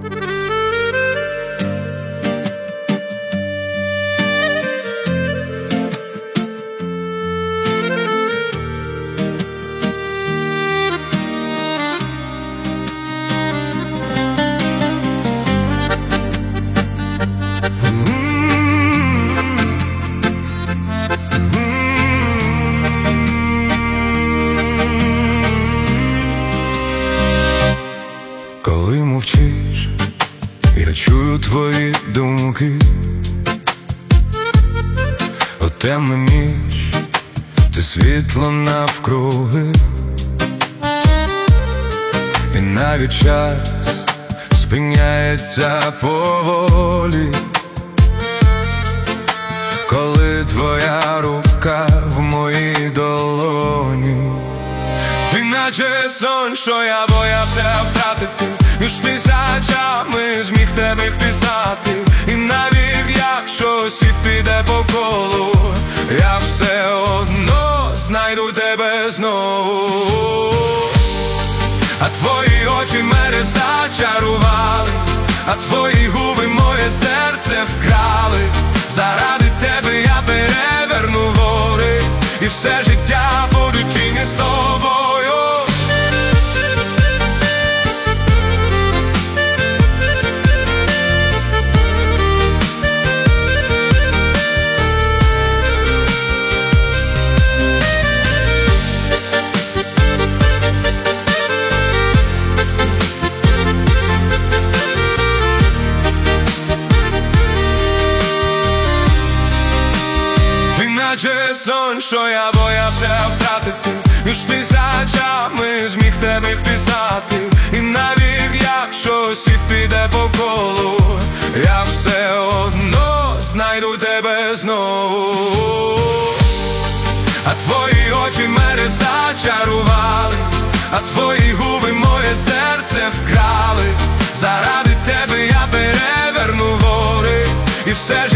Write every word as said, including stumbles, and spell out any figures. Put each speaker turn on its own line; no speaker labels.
Коли мовчиш, я чую твої думки. О темна ніч, ти світло навкруги, і навіть час спиняється поволі, коли твоя рука в моїй долоні. Ти наче сон, що я боявся втратити, між тисячами зміг тебе впізнати. І навіть якщо світ піде по колу, я все одно знайду тебе знову. А твої очі мене зачарували, а твої губи моє серце вкрали. Заради тебе я переверну гори, і все життя буду тільки з тобою. Наче сон, що я боявся втратити, між тисячами зміг тебе впізнати. І навіть якщо світ піде по колу, я все одно знайду тебе знову. А твої очі мене зачарували, а твої губи моє серце вкрали. Заради тебе я переверну гори, і все